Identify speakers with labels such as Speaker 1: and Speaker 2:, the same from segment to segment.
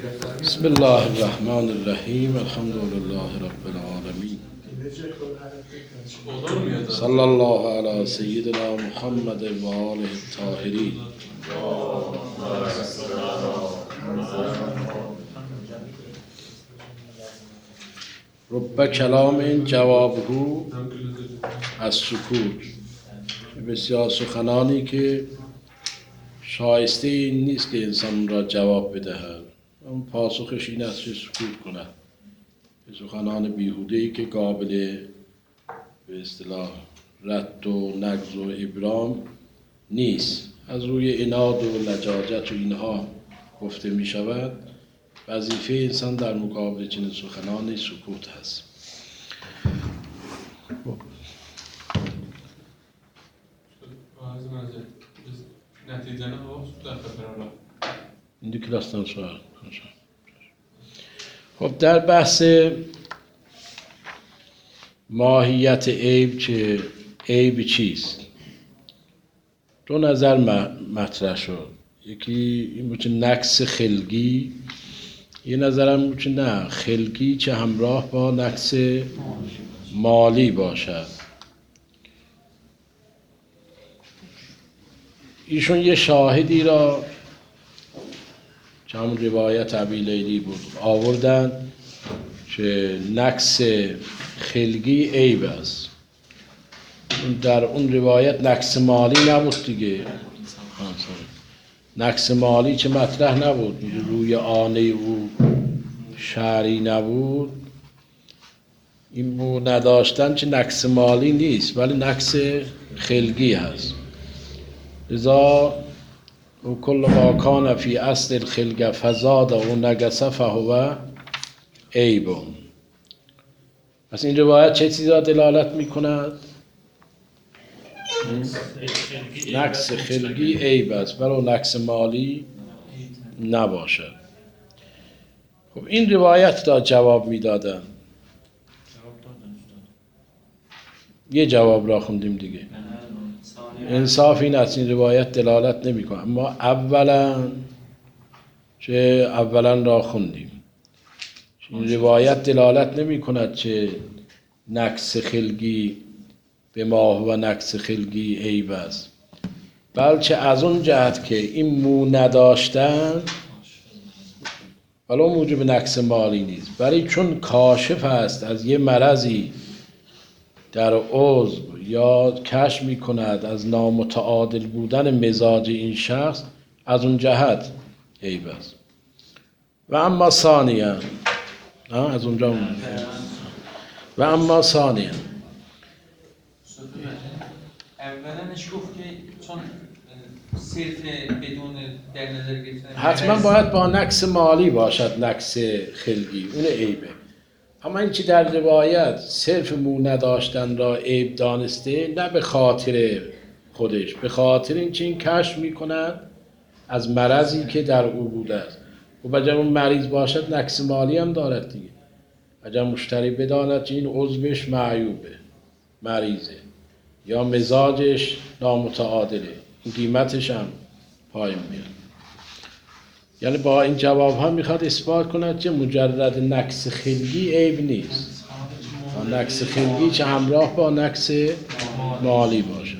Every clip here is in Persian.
Speaker 1: بسم الله الرحمن الرحیم الحمد لله رب العالمین صلی الله علی سیدنا محمد و آله الطاهرین. رب کلام جوابه از سکوت، بسیار سخنانی که شایسته این نیست که انسان را جواب بدهد، اون پاسخش این است که سکوت کند. سخنان بیهوده‌ای که قابل به اصطلاح رد و نقض و ابرام نیست، از روی عناد و لجاجت و اینها گفته می شود. وظیفه انسان در مقابل چنین سخنانی سکوت هست. این کلاستان سوال. خب در بحث ماهیت عیب، چه عیب چیست، دو نظر مطرح شد. یکی این بود که نقص خلقی، یه نظرم بود که نه، خلقی چه همراه با نقص مالی باشد. ایشون یه شاهدی را که همون روایت ابی لیلی بود آوردن که نقص خلقی عیب است. در اون روایت نقص مالی نبود دیگه، نقص مالی چه مطرح نبود، روی آنه او شعری نبود. این بو نداشتن چه نقص مالی نیست ولی نقص خلقی هست. لذا و کل ما کان فی اصل الخلق فزاد و نقص فهو عیب. پس این روایت چه چیزا دلالت میکند؟ نقص خلقی عیب است ولو نقص مالی نباشد. خب این روایت را جواب میدادن، یه جواب را خوندیم دیگه. انصاف این است این روایت دلالت نمیکنه، اما اولا را خوندیم. این روایت دلالت نمی کند که نقص خلقی به ما و نقص خلقی عیب است، بلکه از اون جهت که این مو نداشتن ولو موجب نقص مالی نیست، ولی چون کاشف است از یه مرضی در عضو یا کشف می کند از نامتعادل بودن مزاج این شخص، از اون جهت عیب است. و اما ثانیاً از اونجا و اما ثانیاً
Speaker 2: اولنش گفت که چون صرف بدون در نظر گرفتن
Speaker 1: حتما باید با نقص مالی باشد، نقص خلقی اون عیبه. اما این که در روایت صرف مو نداشتن را عیب دانسته، نه به خاطر خودش، به خاطر این که این کشف میکند از مرضی که در او بوده است. و اگر اون مریض باشد نقص مالی هم دارد دیگه. اگر مشتری بداند که این عضوش معیوبه، مریضه، یا مزاجش نامتعادله، این قیمتش هم پایین میاد. یعنی با این جواب ها میخواد اثبات کند که مجرد نقص خلقی عیب نیست، نقص خلقی که همراه با نقص مالی باشد.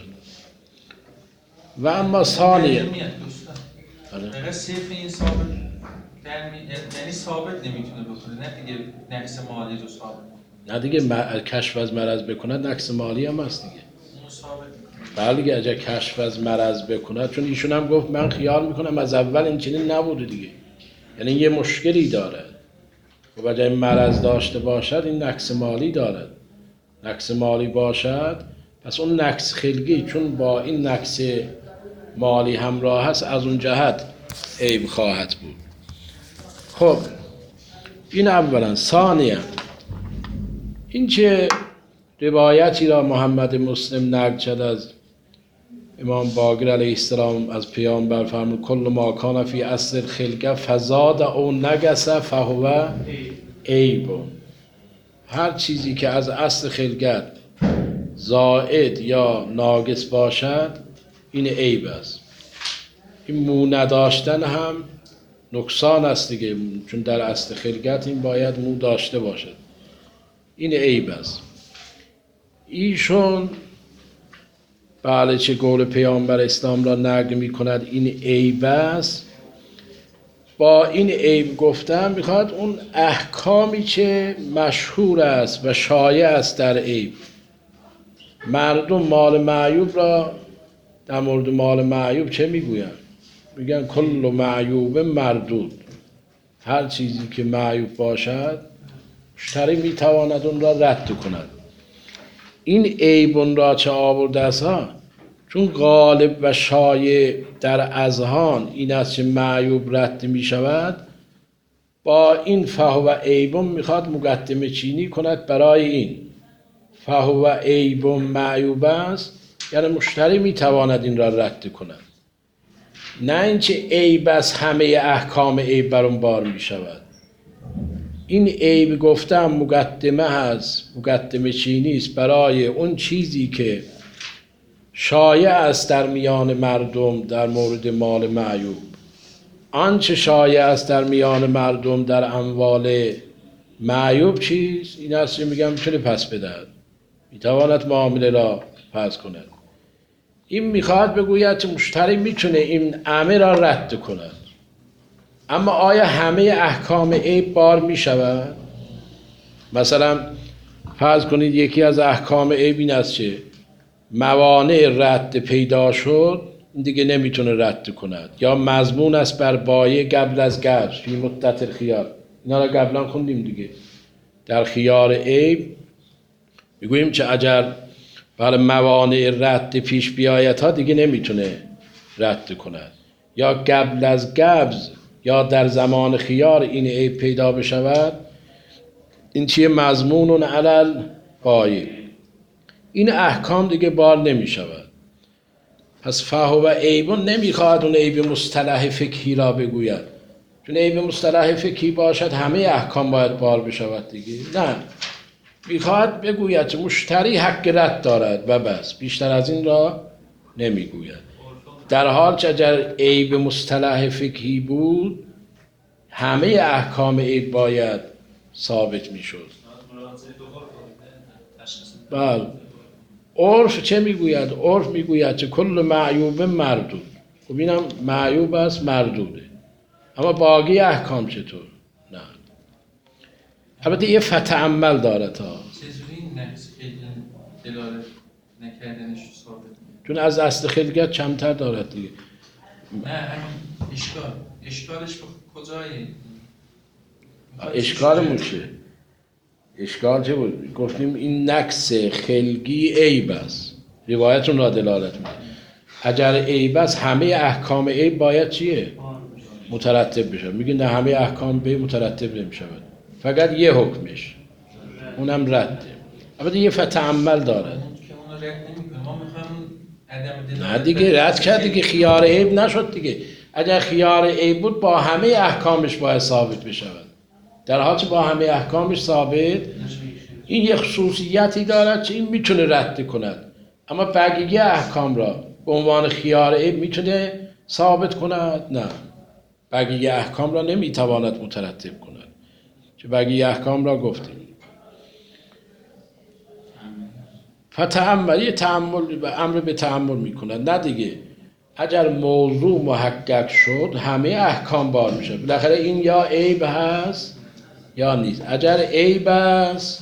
Speaker 1: و اما ثانیه
Speaker 2: اگر صرف این ثابت یعنی ثابت نمیتونه بکنه، نه دیگه نقص مالی رو ثابت،
Speaker 1: نه دیگه کشف از مرض بکند نقص مالی هم هست دیگه. بله دیگه، اگر کشف از مرض بکند، چون ایشون هم گفت من خیال میکنم از اول این چنین نبوده دیگه، یعنی یه مشکلی دارد. و اگر مرض داشته باشد این نقص مالی دارد، نقص مالی باشد، پس اون نقص خلقی چون با این نقص مالی همراه هست از اون جهت عیب خواهد بود. خب این اولا. ثانیا این که روایتی را محمد مسلم نقل کرد از امام باقر علیه السلام از پیامبر فرمود کل ما کان فی اصل الخلق فزاد او نقص فهو عیب. هر چیزی که از اصل خلقت زائد یا ناقص باشد این عیب است. این مو نداشتن هم نقصان است دیگه، چون در اصل خلقت این باید مو داشته باشد. این عیب است. ایشون بله چه قول پیامبر اسلام را نقل می کند این عیب است. با این عیب گفتم میخواد اون احکامی که مشهور است و شایع است در عیب. مردم مال معیوب را در مورد مال معیوب چه میگوین؟ میگن کل معیوب مردود، هر چیزی که معیوب باشد مشتری میتواند اون را رد کند. این عیب اون را چه آورده است ها؟ چون غالب و شایع در اذهان این است که معیوب رد می شود، با این فهو عیب میخواد مقدمه چینی کند برای این. فهو عیب معیوب است یعنی مشتری میتواند این را رد کند، نه اینکه عیب از همه احکام عیب بر اون بار می شود. این عیب گفتم مقدمه هست، مقدمه چینی است برای اون چیزی که شایع است در میان مردم در مورد مال معیوب. آنچه شایع است در میان مردم در اموال معیوب چیز این است که میگم میتونه پس بدهد، میتواند معامله را پس کند. این میخواد بگوید که مشتری میتونه این امر را رد کند. اما آیا همه احکام عیب بار میشود؟ مثلا فرض کنید یکی از احکام عیب این است که موانع رد پیدا شد دیگه نمیتونه رد کند، یا مضمون است بر بایع قبل از قبض فی مدت الخیار. اینا را قبلا خوندیم دیگه. در خیار عیب میگوییم که اگر برای موانع رد پیش بیاید ها دیگه نمیتونه رد کند، یا قبل از قبض یا در زمان خیار این عیب پیدا بشود، این چیه؟ مضمون علل بایع. این احکام دیگه بار نمی شود. پس فهو عیبون نمیخواد اون عیب مصطلح فقهی را بگوید، چون عیب مصطلح فقهی باشد همه احکام باید بار بشود دیگه. نه، میخواد بگوید که مشتری حق رد دارد و بس، بیشتر از این را نمیگوید. در حال که اگر عیب مصطلح فقهی بود همه احکام عیب باید ثابت میشد. بله. عرف چه میگوید؟ عرف میگوید که کل معیوب مردود. خب اینم معیوب است مردوده، اما باقی احکام چطور؟ نه. البته یه فتعمل داره تا
Speaker 2: چجوری نقص دلالت نکردنش ثابت؟
Speaker 1: چون از اصل خلقت کمتر دارد دیگه.
Speaker 2: نه همین اشکالش به کجایی؟
Speaker 1: اشکالمون چیه؟ اشکال چه بود؟ گفتیم این نقص خلقی عیب است، روایتون را دلالت میده. اگر عیب است همه احکام عیب باید چیه؟ مترتب بشه. میگه نه، همه احکام به مترتب نمیشه، فقط یه حکمش اونم رده. البته یه فتعمل دارد
Speaker 2: که اون رد نمی‌کنه. ما می‌خوایم عدم دلالت.
Speaker 1: نه دیگه رد کرد دیگه، خیار عیب نشد دیگه. اگر خیار عیب بود با همه احکامش باید ثابت بشود، در حالی که با همه احکامش ثابت این یه خصوصیتی دارد که این میتونه رد کند، اما بقیه احکام را به عنوان خیار عیب میتونه ثابت کند؟ نه، بقیه احکام را نمیتواند مترتب کند، که بقیه احکام را گفتیم. فتأمل، تأمل امر به تأمل میکند. نه دیگه، اگر موضوع محقق شد همه احکام بار میشه. بالاخره این یا عیب هست یا نیست. اگر عیب است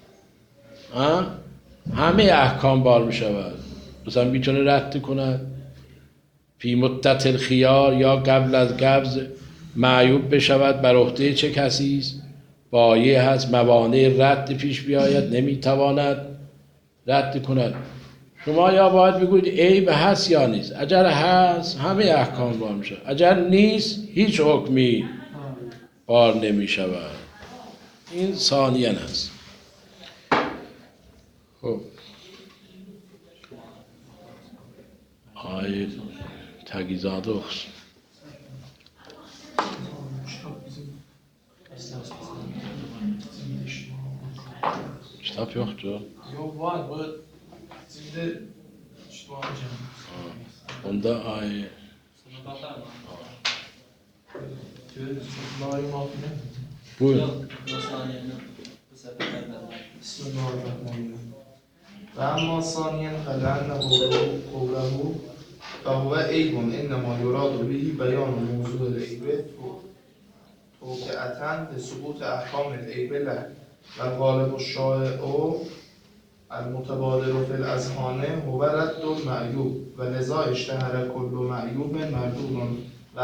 Speaker 1: همه احکام بار میشود. مثلا میتونه رد کند فی مدت الخیار، یا قبل از قبض معیوب بشود بر عهده چه کسی است؟ بایع هست، موانع رد پیش بیاید نمیتواند رد کند. شما یا باید بگویید عیب هست یا نیست. اگر هست همه احکام بار میشه، اگر نیست هیچ حکمی بار نمیشود. این ثانیاً هست. خب آیه تگیزاده اخش kitap yoktu.
Speaker 3: Yok var, bu sizde işte hocam.
Speaker 1: Onda ay
Speaker 3: نای مافینه.
Speaker 1: بود
Speaker 3: بسم الله الرحمن الرحیم. و اما ثانیا فلعنه قوله فهو عیب انما یراد به بیان موضوع العیب توقعة لثبوت احکام العیب له و الغالب الشایع المتبادر في الاذهان هو رد المعیوب و لذا اشتهر کل معیوب مردود و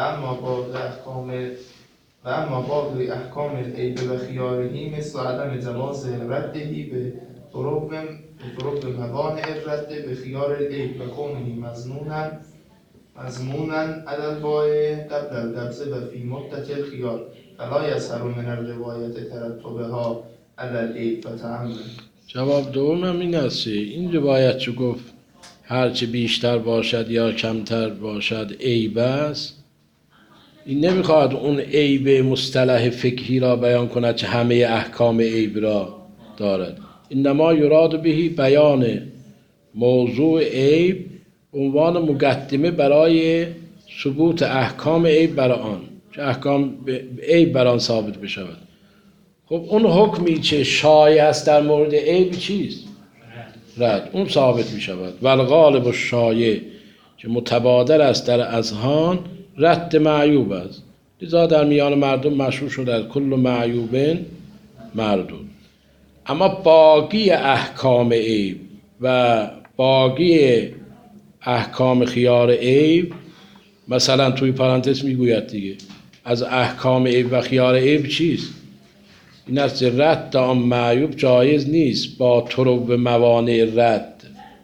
Speaker 3: اما باقی احکام العیب و خیارهی مثل عدم جواز ردهی به طرق موانع الرد به خیار العیب و کونه مضمونا علی البایع قبل القبض و فی مدت الخیار فلا یظهر من الروایت ترتبها علی العیب فتعمد.
Speaker 1: جواب دومم این است که این روایت چو گفت هرچه بیشتر باشد یا کمتر باشد عیب است، این نمیخواد اون عیب مصطلح فقهی را بیان کند که همه احکام عیب را دارد. انما یراد بهی بیان موضوع عیب، عنوان مقدمه برای ثبوت احکام عیب برای آن، که احکام عیب بر آن ثابت بشود. خب اون حکمی که شایع است در مورد عیب چیست؟ رد. اون ثابت می شود. و الغالب الشایع که متبادر است در اذهان رد معیوب است. لذا در میان مردم مشهور شده کل معیوب مردود. اما باقی احکام عیب و باقی احکام خیار عیب، مثلا توی پرانتز میگوید دیگه از احکام عیب و خیار عیب چیست؟ این است رد آن معیوب جایز نیست با طرق موانع رد.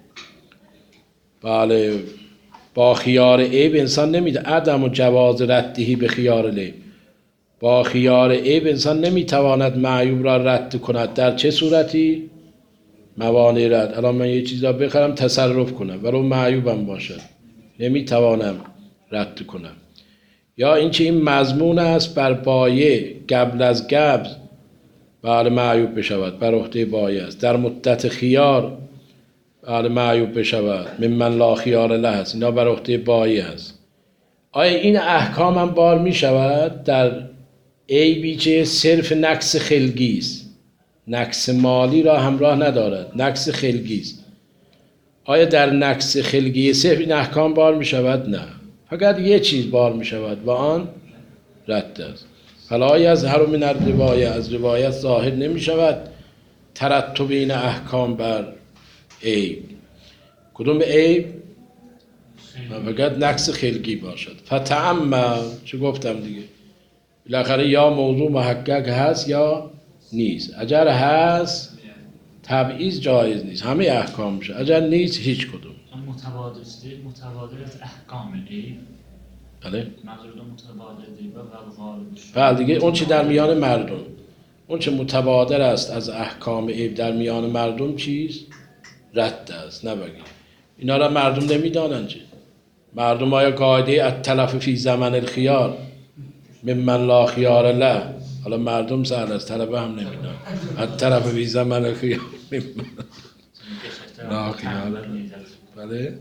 Speaker 1: بله، با خیار عیب انسان نمیده عدم و جواز ردهی به خیار عیب. با خیار عیب انسان نمیتواند معیوب را رد کند. در چه صورتی؟ موانع رد. الان من یه چیز را بخرم تصرف کنم ولو معیوبم باشد نمیتوانم رد کنم. یا اینکه این مضمون است بر بایع قبل از قبض بله معیوب بشود، بر عهده بایع است. در مدت خیار بله معیوب بشود، ممن لا خیار له است، اینا بر عهده بایع است. آیا این احکام هم بار می شود در عیبی که صرف نقص خلقی است، نقص مالی را همراه ندارد، نقص خلقی است؟ آیا در نقص خلقی صرف این احکام بار می شود؟ نه، فقط یه چیز بار می شود و آن رد است. فلا یظهر من الروایه، از روایت ظاهر نمی شود ترتب این احکام بر عیب. کدوم عیب؟ فقط نقص خلقی باشد. فتعمد، چه گفتم دیگه، بالاخره یا موضوع محقق هست یا نیست. اگر هست تبعیض جایز نیست، همه احکام میشه. اگر نیست هیچ کدوم.
Speaker 4: متبادر از احکام عیب.
Speaker 1: بله.
Speaker 4: منظور متبادر عیب و غالب.
Speaker 1: بله دیگه، اون چی در میان مردم، اون چه متبادر است از احکام عیب در میان مردم چیست؟ رد است. نبگید اینا را مردم نمیدانند چه؟ مردم آیا قاعده التلف فی زمن الخیار ممن لا خیار له، حالا مردم سهل است، طلبه هم نمیدان التلف فی زمن الخیار ممن لا خیار له. بله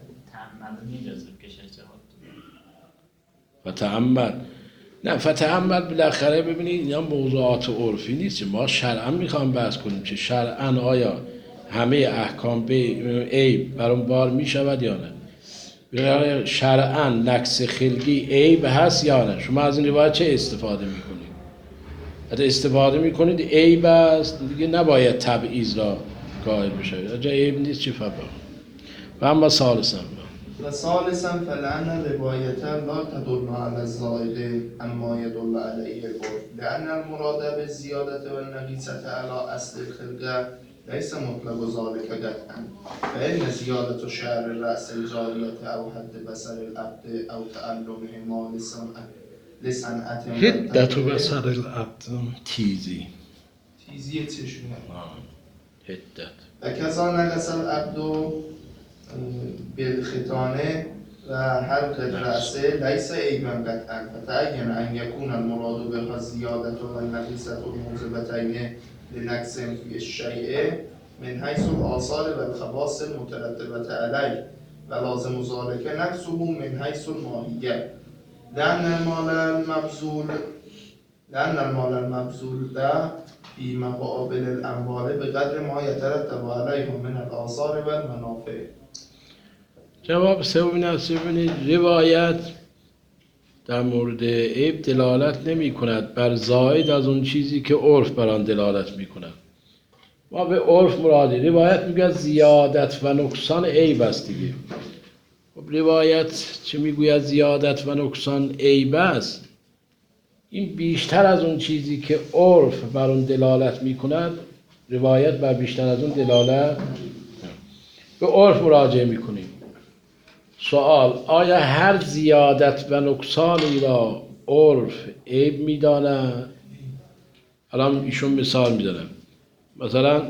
Speaker 1: فتعمد. نه فتعمد بالاخره ببینید اینا موضوعات عرفی نیست که ما شرعا میخوام بحث کنیم که شرعا آیا همه احکام به عیب بر اون بار میشود یا نه. شرعا نقص خلقی عیب هست یا نه. شما از این روایت چه استفاده میکنید؟ اگه استفاده میکنید عیب است دیگه نباید تبعیض را قائل بشوید. اگه عیب نیست چه فبا. و اما ثالثا
Speaker 3: و ثالثا فلان روایت لا تدل على الزائد اما يدل عليه العرف لان المراد بالزياده والنقيصه على اصل الخلقه ليس مطلق ذلك قطعا فإن زيادة شعر الرأس الجارية أو حد بصر العبد أو تعلمهما لصنعة
Speaker 1: حدت بصر العبد تیزی
Speaker 3: چشمه
Speaker 1: حدت
Speaker 3: و کذا نقص العبد بالختانه و حلق الرأس ليس عيبا قطعا فتعين أن يكون المراد بها الزيادة والنقيصة الموجبتين لنقص في الشيء من حيث الآثار والخواص المترتبة عليه ولازم ذلك نقصه من حيث الماهية لأن المال المبذول لأن المال المبذول ده في مقابل الأموال بقدر ما يترتب عليه من الآثار والمنافع.
Speaker 1: جواب سوم است ببینید روایت در مورد عیب دلالت نمی کند بر زائد از اون چیزی که عرف بر آن دلالت می کند. ما به عرف مرادی روایت میگه زیادت و نقصان عیب است دیگه. خب روایت چه میگوید زیادت و نقصان عیب است؟ این بیشتر از اون چیزی که عرف بر اون دلالت می کند، روایت بر بیشتر از اون دلالت به عرف مراجعه می کنیم. سوال: آیا هر زیادت و نقصانی را عرف عیب می داند؟ الان ایشون مثال می دارم. مثلا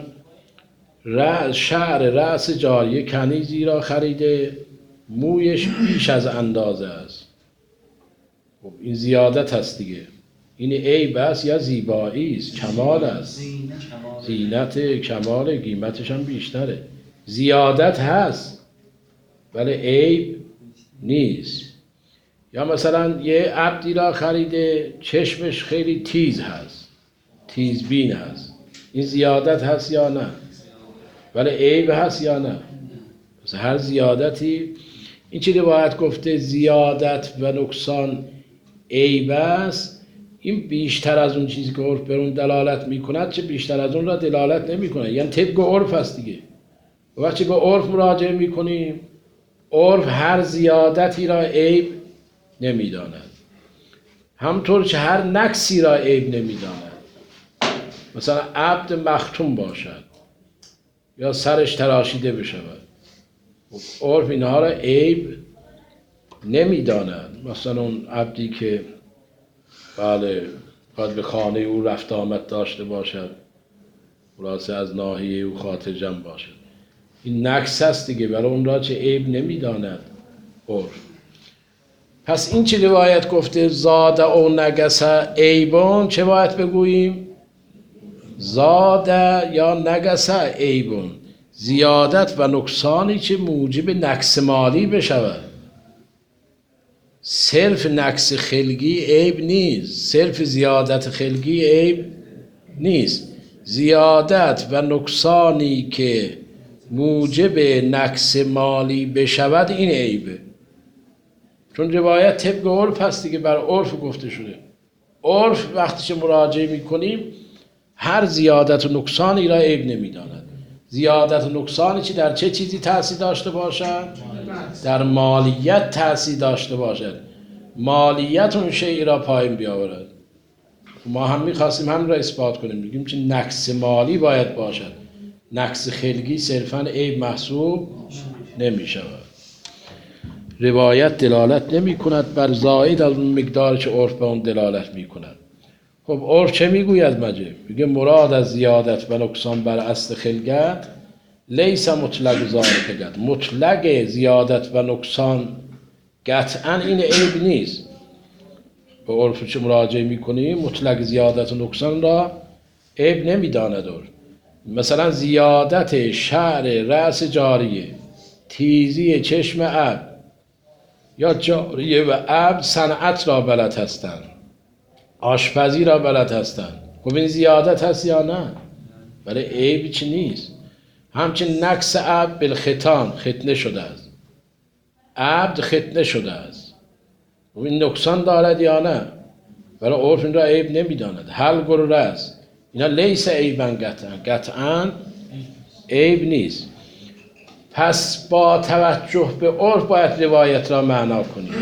Speaker 1: شعر رأس جاریه کنیزی را خریده، مویش بیش از اندازه است. خب این زیادت هست دیگه. این عیب است یا زیبایی است، کمال است، زینت، کمال، قیمتش هم بیشتره. زیادت هست ولی عیب نیست. یا مثلا یه عبدی را خریده، چشمش خیلی تیز هست، تیزبین هست. این زیادت هست یا نه؟ ولی عیب هست یا نه؟ مثلا هر زیادتی، این چی روایت گفته زیادت و نقصان عیب است، این بیشتر از اون چیزی که عرف بر اون دلالت میکند چه بیشتر از اون را دلالت نمیکنه، یعنی طبق عرف است دیگه. وقتی به عرف مراجعه میکنیم، عرف هر زیادتی را عیب نمیداند، همطور که هر نقصی را عیب نمیداند. مثلا عبد مختوم باشد یا سرش تراشیده بشود، عرف اینها را عیب نمیداند. مثلا اون عبدی که بله باید به خانه او رفت آمد داشته باشد، خلاصه از ناحیه او خاطر جمع باشد، این نقص است دیگه، برای اون را چه عیب نمیداند عرف. پس این چه روایت گفته زاد او نگس عیبون، چه باید بگوییم؟ زاد یا نگس عیبون، زیادت و نقصانی که موجب نقص مالی بشود. صرف نقص خلقی عیب نیست، صرف زیادت خلقی عیب نیست. زیادت و نقصانی که موجب نقص مالی بشود این عیبه. چون روایت طبق عرف هست دیگه، بر عرف گفته شده. عرف وقتی که مراجعه میکنیم هر زیادت و نقصانی را عیب نمیداند. زیادت و نقصانی که در چه چیزی تأثیر داشته باشد؟ در مالیت تأثیر داشته باشد. مالیت اون شیء را پایین بیاورد. ما هم میخواستیم هم را اثبات کنیم، بگیم که نقص مالی باید باشد، نقص خلقی صرفاً عیب محسوب نمی شود. روایت دلالت نمی کند بر زائد از اون مقدار که عرف به اون دلالت می کند. خب عرف چه میگوید مجه؟ میگه مراد از زیادت و نقصان بر اصل خلقت لیس مطلق ذالک، مطلق زیادت و نقصان قطعا این عیب نیست. به عرف چه مراجعه میکنیم مطلق زیادت و نقصان را عیب نمیداند. مثلا زیادت شعر رأس جاریه، تیزی چشم عبد، یا جاریه و عبد صنعت را بلد هستند، آشپزی را بلد هستند، خب این زیادت هست یا نه؟ برای عیب چی نیست. همچنین نقص عبد بالختان، ختنه شده است، عبد ختنه شده است، خب این نقصان دارد یا نه؟ برای عرف این را عیب نمیداند. حلق و رأس اینا لیس عیبن قطعا عیب نیست. پس با توجه به عرف باید روایت را معنا کنیم.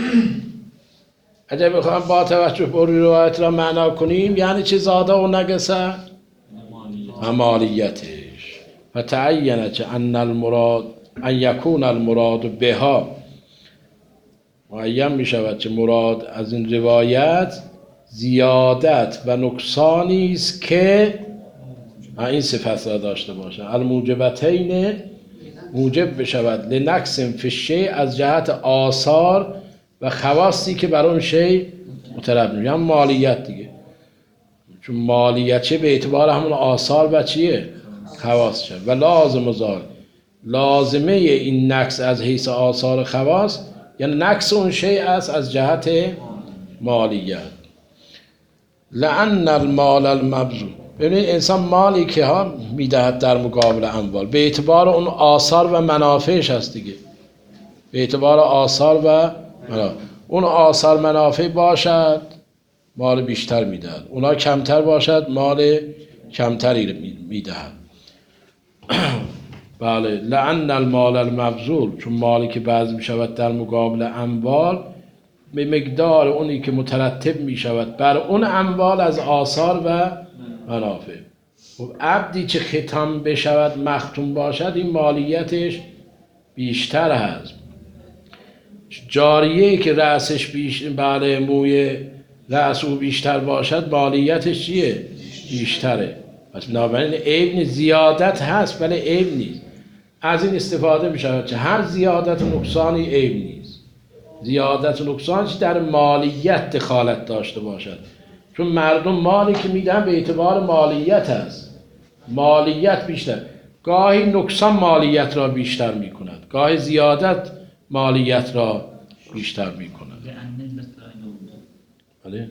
Speaker 1: اگر بخواهم با توجه به روایت را معنا کنیم یعنی چه زاده و نگسه؟ مالیتش. فتعین که ان المراد ان یکون المراد بها، معین می شود که مراد از این روایت زیادت و نقصانی است که این صفت را داشته باشه، الموجبتین موجب بشود لنقص فی الشیء، از جهت آثار و خواصی که بر اون شیء مترتب میشه، هم مالیت دیگه، چون مالیت چه به اعتبار همون آثار و چیه؟ خواص شد. و لازم زال، لازمه این نقص از حیث آثار خواص یعنی نقص اون شیء است از جهت مالیت. لأن المال المبذول، ببینید انسان مالی که ها میدهد در مقابل اموال به اعتبار اون آثار و منافعش هست دیگه، به اعتبار آثار و منافع. اون آثار منافع باشد مال بیشتر میدهد، اونا کمتر باشد مال کمتری میدهد. بله، لأن المال المبذول، چون مالی که بذل می شود در مقابل اموال به مقدار اونی که مترتب می شود بر اون اموال از آثار و منافع. خب عبدی که ختم بشود مختوم باشد این مالیتش بیشتر هست. جاریه که رأسش بله موی رأس او بیشتر باشد مالیتش چیه؟ بیشتره. پس بنابراین عیب نیست، زیادت هست ولی عیب نیست. از این استفاده می شود که هر زیادت و نقصانی عیب نیست. زیادت و نقصانش در مالیت دخالت داشته باشد، چون مردم مالی که میدن به اعتبار مالیت هست، مالیت بیشتر، گاهی نقصان مالیت را بیشتر می کند، گاهی زیادت مالیت را بیشتر می کند. بله؟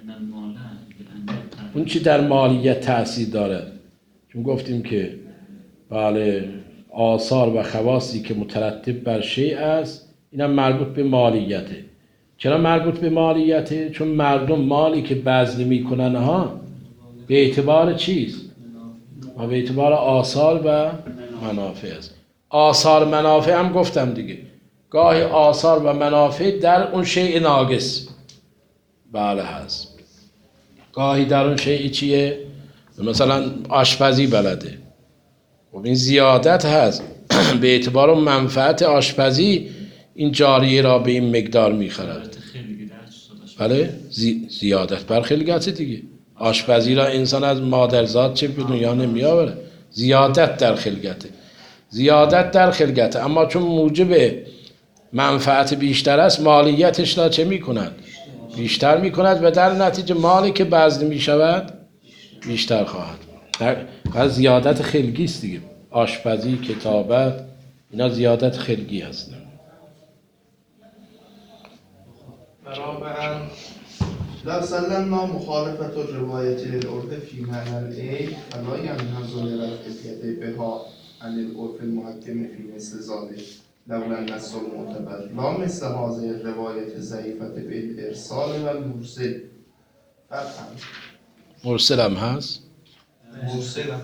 Speaker 1: اون چی در مالیت تأثیر دارد، چون گفتیم که بله آثار و خواصی که مترتب بر شیء است اینم مربوط به مالیته. چرا مربوط به مالیته؟ چون مردم مالی که بذل میکنن ها به اعتبار چیست؟ به اعتبار آثار و منافع است. آثار منافع هم گفتم دیگه، گاهی آثار و منافع در اون شیء ناقص بله هست، گاهی در اون شیء چیه؟ مثلا آشپزی بلده، خب این زیادت هست به اعتبار منفعت آشپزی این جاریه را به این مقدار میخرد. بله زیادت بر خلقت دیگه، آشپزی را انسان از مادرزاد چه به دنیا نمیآوره، زیادت در خلقته، زیادت در خلقته، اما چون موجب منفعت بیشتر است مالیتش را چه میکند؟ بیشتر میکند و در نتیجه مالی که بذل میشود بیشتر خواهد. از زیادت خلقی است دیگه، آشپزی، کتابت، اینا زیادت خلقی هستند.
Speaker 3: رابعا لا سلمنا مخالفة الرواية للعرف في معنى العيب فلا ينهض لرفع اليد بها عن العرف المحكم في مثل ذلك لولا النص المعتبر لا مثل هذه الرواية الضعيفة بالإرسال والمرسل.
Speaker 1: مرسل هم هست؟
Speaker 3: مرسل هم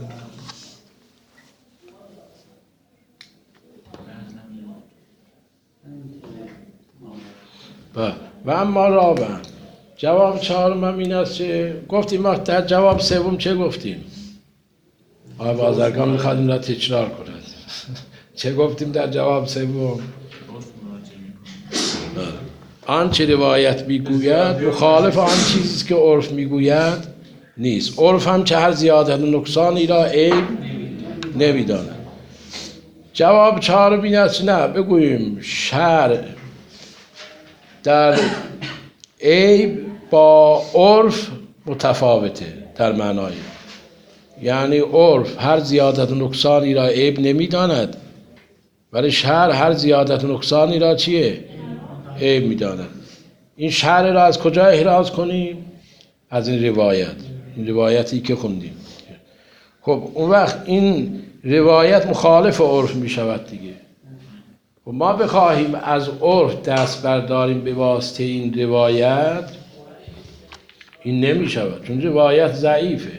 Speaker 1: و اما رابع جواب چهارم هم این است که گفتیم ما در جواب سوم چه گفتیم؟ آقای بازرگان میخواد این را تکرار کند. چه گفتیم در جواب سوم؟ آنچه روایت میگوید مخالف آن چیزی که عرف میگوید نیست. عرف هم که هر زیادت و نقصانی را عیب نمیداند. جواب چهارم این است نه بگوییم شرع در عیب با عرف متفاوته در معنای، یعنی عرف هر زیادت و نقصانی را عیب نمیداند ولی شرع هر زیادت و نقصانی را چیه؟ عیب میداند. این شرع را از کجا احراز کنیم؟ از این روایت، این روایتی که خوندیم. خب اون وقت این روایت مخالف عرف می شود دیگه. و ما بخواهیم از عرف دست برداریم به واسطه این روایت این نمی شود، چون روایت ضعیفه،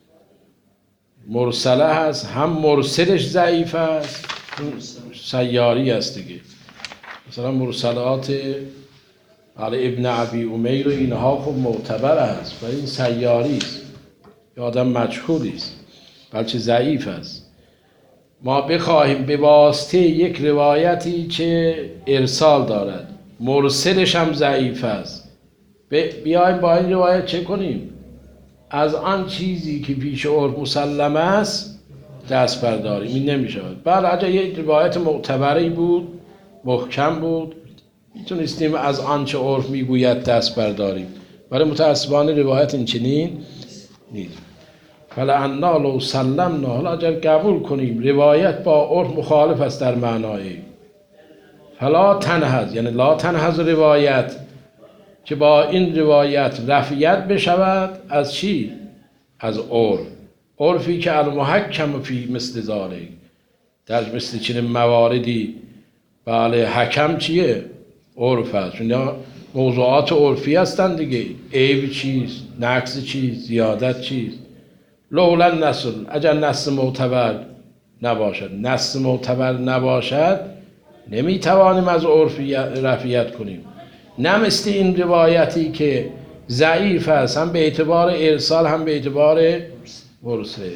Speaker 1: مرسله هست، هم مرسلش ضعیف است، سیاری است دیگه. مثلا مرسلات علی ابن ابی امیر و اینها خب معتبر است و این سیاری است، یا آدم مجهولی است بلکه ضعیف است. ما بخواهیم به واسطه یک روایتی که ارسال دارد مرسلش هم ضعیف است بیایم با این روایت چه کنیم؟ از آن چیزی که پیش عرف مسلم است دست برداریم. این نمی شود. بله اگر یک روایت معتبری بود محکم بود میتونستیم از آنچه عرف میگوید دست برداریم، ولی متاسفانه روایت این چنین نیست. فلعنا لو سلمنا، حالا اگر قبول کنیم روایت با عرف مخالف است در معنای فلا تنهض، یعنی لا تنهض روایت که با این روایت رفعیت بشود از چی؟ از عرف. عرفی که المحکم فی مثل ذالک، در مثل چنین مواردی بله حکم چیه؟ عرف هست. چون موضوعات عرفی هستن دیگه. عیب چیست؟ نقص چیست؟ زیادت چیست؟ لولا النصر، اگر نص معتبر نباشد، نص معتبر نباشد نمیتوانیم از عرف رفعیت کنیم. نه مثل این روایتی که ضعیف است، هم به اعتبار ارسال هم به اعتبار مرسل.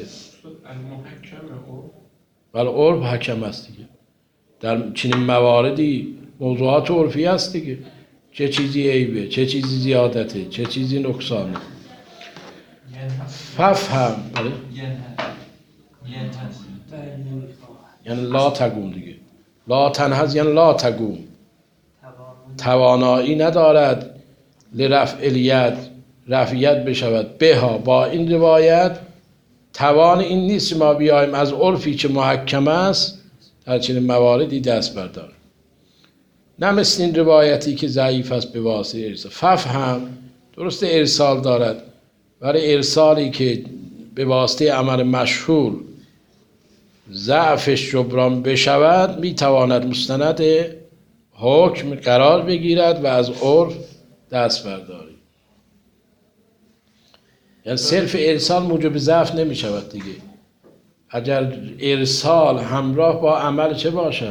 Speaker 1: ولی عرف حکم است دیگه. در چنین مواردی موضوعات عرفی است دیگه. چه چیزی عیبه، چه چیزی زیادته، چه چیزی نقصانه. ففهم بله؟ یعنی لا تگوم دیگه. لا تنهز یعنی لا تگوم، توانایی ندارد لرفع الید، رفعیت بشود بها، با این روایت توان این نیست ما بیایم از عرفی که محکم است در چنین مواردی دست بردار. نه مثل این روایتی که ضعیف است به واسطه ارسال. ففهم درست ارسال دارد، برای ارسالی که به واسطه عمل مشهور ضعفش جبران بشود میتواند مستند حکم قرار بگیرد و از عرف دست برداری. یعنی صرف ارسال موجب ضعف نمی شود دیگه. اگر ارسال همراه با عمل چه باشد؟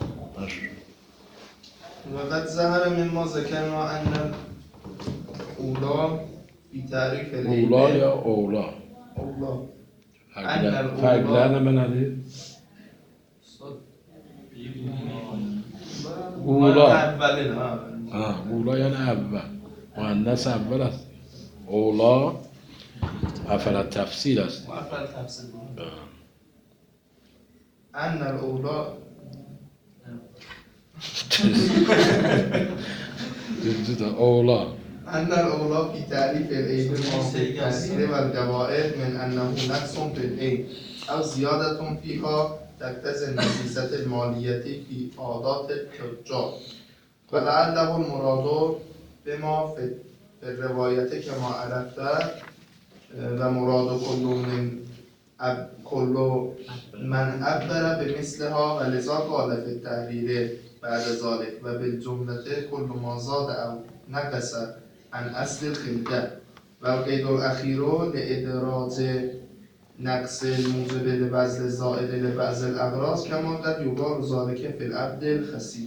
Speaker 3: وقد ظهر مما ذكرنا ان الاولى في تعريف
Speaker 1: اولا یا اولا؟ فرقلر نمینده؟ اولا اولا یعنی اول، مؤنث اول است. اولا افعل تفصیل است.
Speaker 3: ان الاولا
Speaker 1: اولا
Speaker 3: أن الأولى في تعريف العيب والتأثير والجوائر من أنه نقص في العيب أو زيادة فيها تقتضي النفيسة المالية في عادات التجار، ولعله المراد بما في الرواية كما عرفت، ومراد كل من عبر بمثلها، ولذا قال في التعبير بعد ذلك وبالجملة كل ما زاد أو نقص عن أصل الخلقة، والقيد الأخير لإدراج نقص الموجب لبذل الزائد لبعض الأغراض كما قد يقال ذلك في العبد الخسي.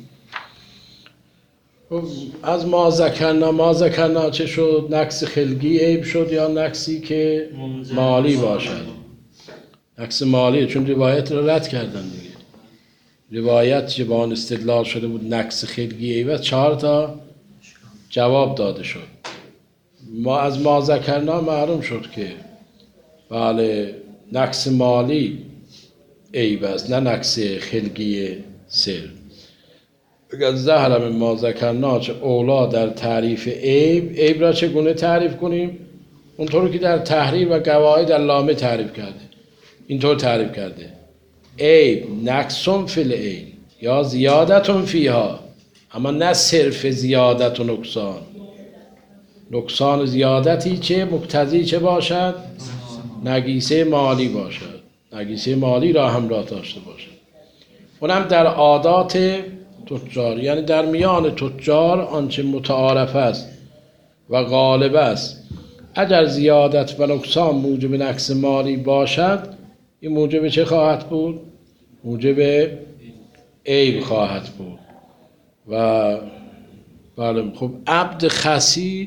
Speaker 1: از ما ذکرنا چه شد؟ نقص خلقی عیب شد یا نقصی که مالی باشد؟ نقص مالی، چون روایت رو رد کردن دیگه. روایت که با آن استدلال شده بود نقص خلقی عیب، 4 تا جواب داده شد. ما از ما ذکرنا معلوم شد که بله نقص مالی عیب است، نه نقص خلقی سر. اگر ظهر من ما ذکرنا چه اولا در تعریف عیب را چگونه تعریف کنیم؟ اونطور که در تحریر و قواعد علامه تعریف کرده. اینطور تعریف کرده: عیب نقص فی العین یا زیادت فیها، اما نه صرف زیادت و نقصان. نقصان زیادتی چه مقتضی چه باشد؟ نقیصه مالی باشد، نقیصه مالی را همراه داشته باشد. اونم در عادات تجار، یعنی در میان تجار آنچه متعارف است و غالب است. اگر زیادت و نقصان موجب نقص مالی باشد، این موجب چه خواهد بود؟ موجب عیب خواهد بود. و بله خب عبد خسی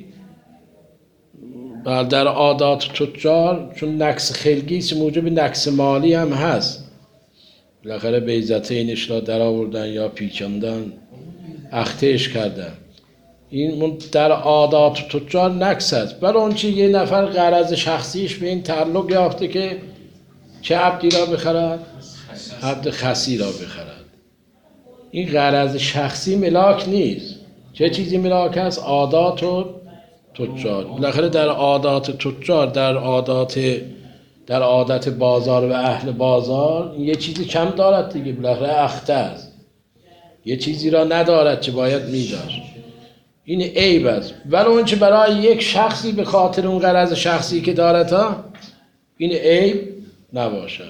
Speaker 1: در عادات تجار چون نقص خلقی است موجب نقص مالی هم هست. بالاخره بیضتینش را در آوردن یا پیچاندن، اختهش کردن. این در عادات تجار نقص است. برای اون چی یه نفر غرض شخصیش به این تعلق یافته که چه عبدی را بخرد؟ عبد خسی را بخرد. این غرض شخصی ملاک نیست. چه چیزی ملاک است؟ عادات و تجار. بالاخره در عادات تجار، در عادت بازار و اهل بازار یه چیزی کم دارد دیگه. بالاخره اخته است، یه چیزی را ندارد که باید می‌داشت. این عیب است. ولی اون چه برای یک شخصی به خاطر اون غرض شخصی که داره تا این عیب نباشد.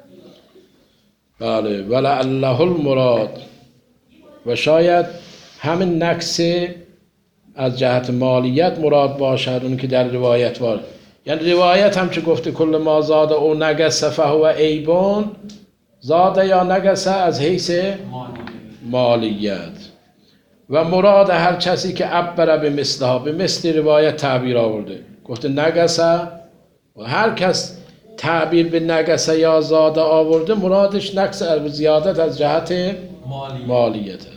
Speaker 1: بله ولعله المراد، و شاید همین نقص از جهت مالیت مراد باشد اون که در روایت وارد. یعنی روایت هم چه گفته کل ما زاد او نگسه فهو عیبون، زاده یا نگسه از حیث مالیت. و مراد هر کسی که عبر به مثلها، به مثل روایت تعبیر آورده، گفته نگسه، و هر کس تعبیر به نگسه یا زاده آورده مرادش نقص زیادت از جهت مالیت است.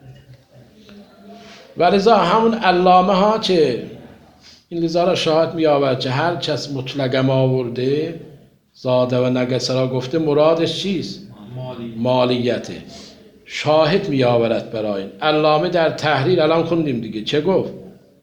Speaker 1: و لذا همون علامه ها چه این لذا را شاهد می آورد که هر کس مطلقم آورده زاده و نگسه را گفته مرادش چیست؟ مالیته. شاهد می آورد برای این. علامه در تحریر الان خوندیم دیگه چه گفت؟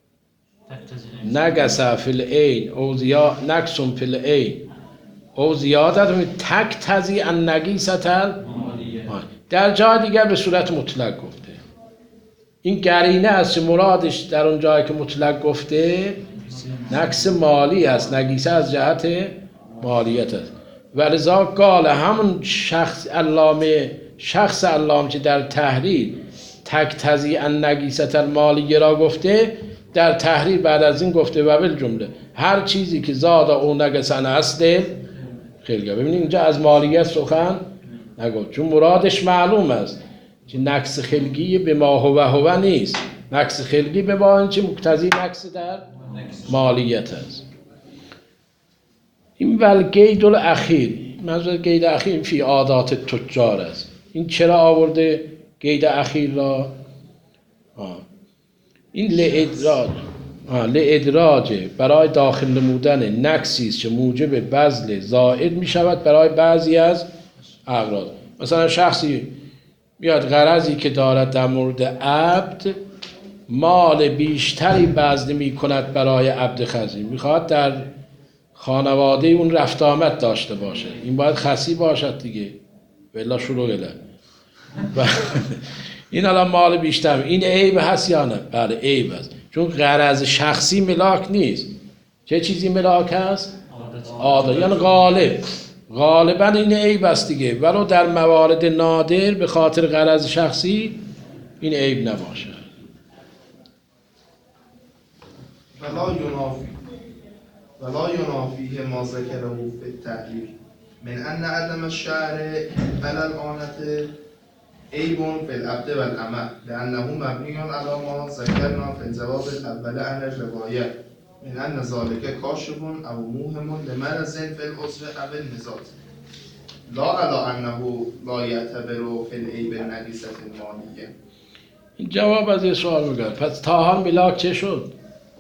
Speaker 1: نگسه فی العین او نقص فی العین او زیادت تک تزی ان نگیست. در جای دیگر به صورت مطلق گفته. این قرینه است که مرادش در اون جایی که مطلق گفته نقص مالی است، نگیسه از جهت مالیت است. ولذا قال همون شخص علامه که در تحریر تک تزی ان نگیست المالیه را گفته، در تحریر بعد از این گفته و بالجمله هر چیزی که زاد او نگسن اصل خلقه. ببینید اینجا از مالیت سخن نگفت، چون مرادش معلوم است که نقص خلقی به ما هو نیست. نقص خلقی به ما این چه مقتضی نقص در مالیت است. این والقید الاخیر، منظور قید اخیر فی عادات تجار است. این چرا آورده قید اخیر را؟ این لادراج برای داخل نمودن نقصی است که موجب بذل زائد می شود برای بعضی از اغراض. مثلا شخصی بیاد غرضی که دارد در مورد عبد مال بیشتری بذل می کند برای عبد خزی، میخواد در خانواده اون رفت آمد داشته باشه، این باید خسی باشد دیگه، بلا شروع گله. این الان مال بیشتر، این عیب هست یا نه؟ بله عیب هست، چون غرض شخصی ملاک نیست. چه چیزی ملاک هست؟ عادت، یعنی غالبا این عیب است دیگه، ولو در موارد نادر به خاطر غرض شخصی این عیب نباشه.
Speaker 3: ولا ينافيه ما ذكره في التعليل من أن عدم الشعر على الآنة عيب في العبد والأمة، لأنه مبني على ما ذكرنا في الجواب الأول عن الرواية من أن ذلك كاشف أو موهم لمرض في العضو أو النزاع، لا على أنه لا يعتبر في العيب النجسة المالية.
Speaker 1: این جواب از این سوال بگرد. پس تا حال ملاک چه شد؟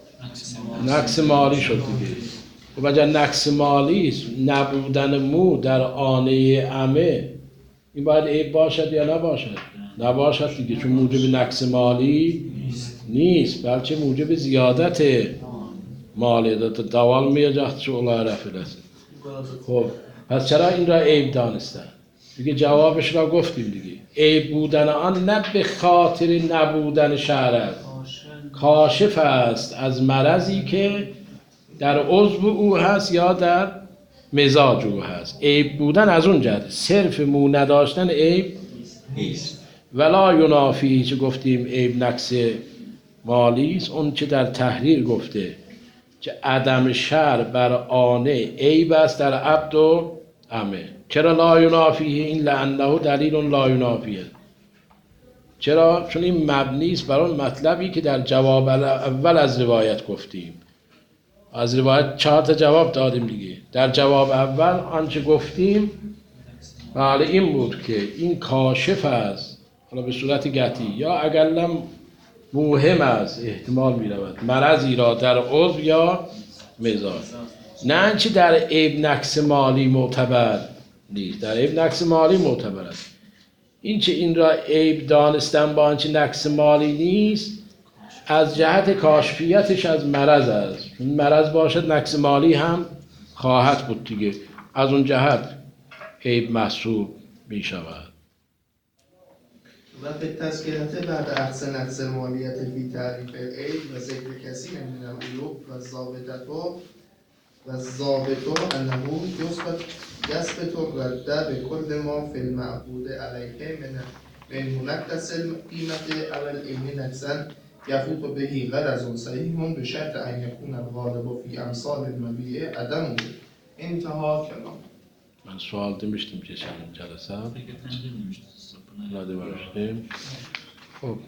Speaker 1: نقص مالی شد دیگه. و وجه نقص مالی است، نبودن مو در آنه عمه، این باید عیب باشد یا نباشد؟ نباشد دیگه، چون موجب نقص مالی نیست، بلکه موجب زیادت مالی داد. دوال میجاست چه الله رفت است. خب پس چرا این را عیب دانستن؟ دیگه جوابش را گفتیم دیگه. عیب بودن آن نه به خاطر نبودن شرع، کاشف است از مرضی که در عضو او هست یا در مزاج او هست. عیب بودن از اون جهت، صرف مو نداشتن عیب نیست. ولا ینافی چه گفتیم عیب نقص مالی است، اون چه در تحریر گفته که عدم شرع بر آنه عیب است در عبد و عمه. چرا لا ینافیه؟ این لعنه دلیل لا ینافیه. چرا؟ چون این مبنی است بر اون مطلبی که در جواب اول از روایت گفتیم. از روایت 4 تا جواب دادیم دیگه. در جواب اول آنچه گفتیم بله این بود که این کاشف است، حالا به صورت گتی یا اگرم موهم است، احتمال می رود مرضی را در عضو یا مزاج، نه انچه در عیب نقص مالی معتبر نیست. در عیب نقص مالی معتبر است. این چه این را عیب دانستن با آنچه نقص مالی نیست از جهت کاشفیتش از مرض است. این مرض باشد نقص مالی هم خواهد بود دیگه، از اون جهت عیب محسوب می شود.
Speaker 3: و به تذکرته بعد احسن نقص مالیت فی تعریف عید و ذکر کثیر من العیوب و ضابط انه یثبت الرد به کل ما فی المعبود علیه من منقص القیمت او العین نقصا یفوت بهی غرض صحیح به شرط ان یکون الغالب فی امثال المبیع عدمه. انتها کلام.
Speaker 1: من sual demiştim geçen cəlsə.
Speaker 4: Peki təncil demişdiniz. Buna
Speaker 1: Hadi başlayayım. خب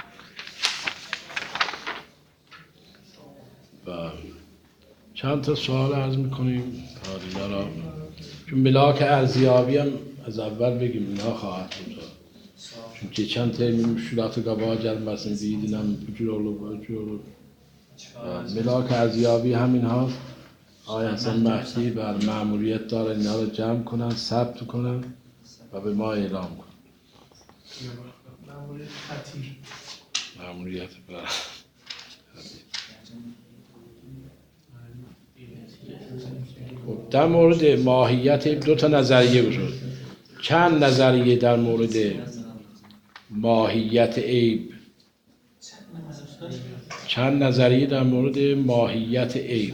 Speaker 1: و چند تا سوال عرض میکنیم تا را چون ملاک ارزیابی هم از اول بگیم اینا خواهد بود چون geçen termin müşkülatı qabağa gəlməsin deyidinəm bu cür olur. ملاک ارزیابی همین ها آقای حسن مهدی بر مأموریت داره اینا رو جمع کنن ثبت کنن و به ما اعلام کنن. مأموریت بر خب در مورد ماهیت دو تا نظریه وجود. چند نظریه در مورد ماهیت عیب، چند نظریه در مورد ماهیت عیب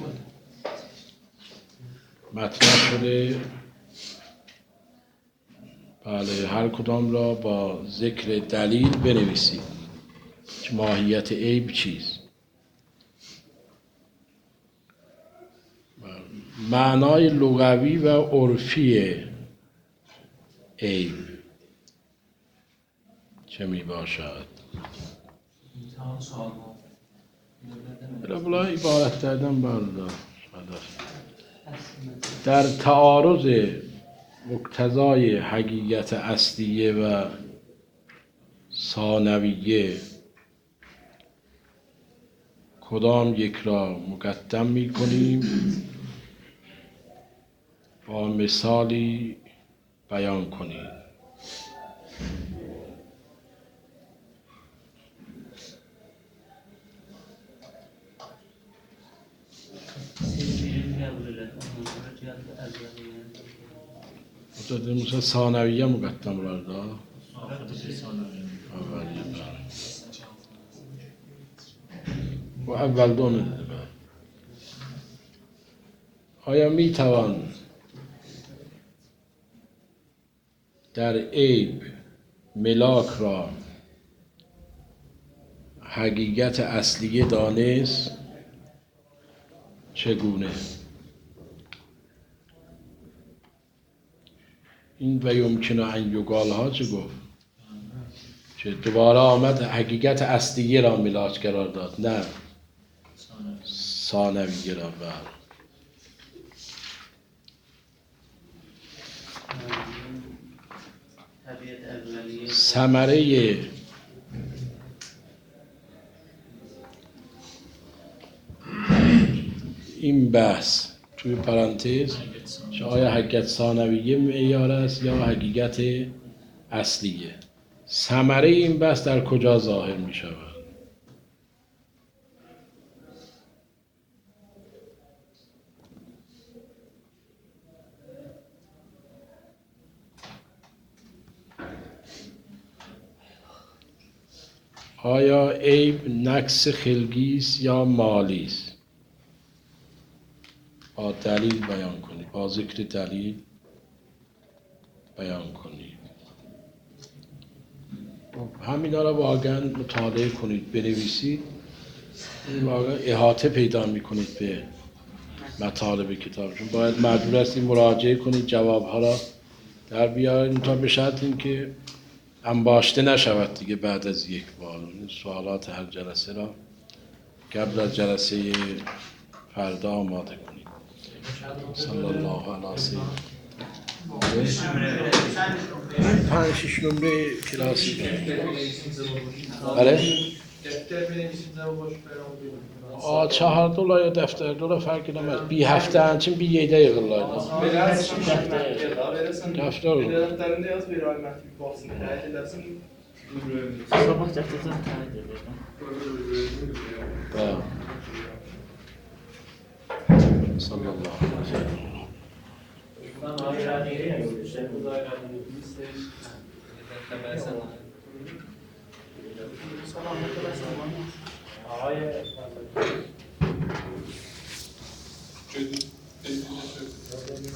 Speaker 1: مطرح شده. بله، هر کدام را با ذکر دلیل بنویسید که ماهیت عیب چیست. معنای لغوی و عرفی عیب چه می باشد؟ بلا عبارت کردن بردار در تعارض مقتضای حقیقت اصلیه و ثانویه کدام یک را مقدم می کنیم با مثالی بیان کنیم. مثلا ثانویه مقدم برده و اول دوم. آیا می توان در عیب ملاک را حقیقت اصلیه دانست؟ چگونه؟ این و یمکن ان یقال ها چه گفت؟ چه دوباره آمد حقیقت اصلیه را ملاک قرار داد؟ نه، ثانویه را. ثمره این بحث توی پرانتز که آیا حقیقت ثانویه معیار است یا حقیقت اصلیه. ثمره این بحث در کجا ظاهر می شود؟ آیا عیب نقص خلقی است یا مالی است؟ با دلیل بیان کنید، با ذکر دلیل بیان کنید. همینا را واقعا مطالعه کنید، بنویسید، واقعا احاطه پیدا میکنید به مطالب کتابشون. باید مجبور هستید مراجعه کنید، جوابها را در بیارید تا به شرط اینکه انباشته نشود دیگه بعد از یک بار. سوالات هر جلسه را قبل از جلسه فردا آماده کنید. صلی الله علیه سیدنا. 5-6 نمره کلاسی بله؟ $4 یا دفتر fark edemez. Bir hafta için bir yayda yığırlardı. Daftar olur.
Speaker 5: Defterinde yaz bir ay mətbuq baxsın, təyin edəsin.
Speaker 4: Sabah dəftərdən təyin edirəm.
Speaker 1: Bəli. Sallallahu aleyhi ve sellem.
Speaker 5: Ben ayrı-ayrı yere götürürüm. سلامت رسمان.
Speaker 6: آقای
Speaker 7: جدی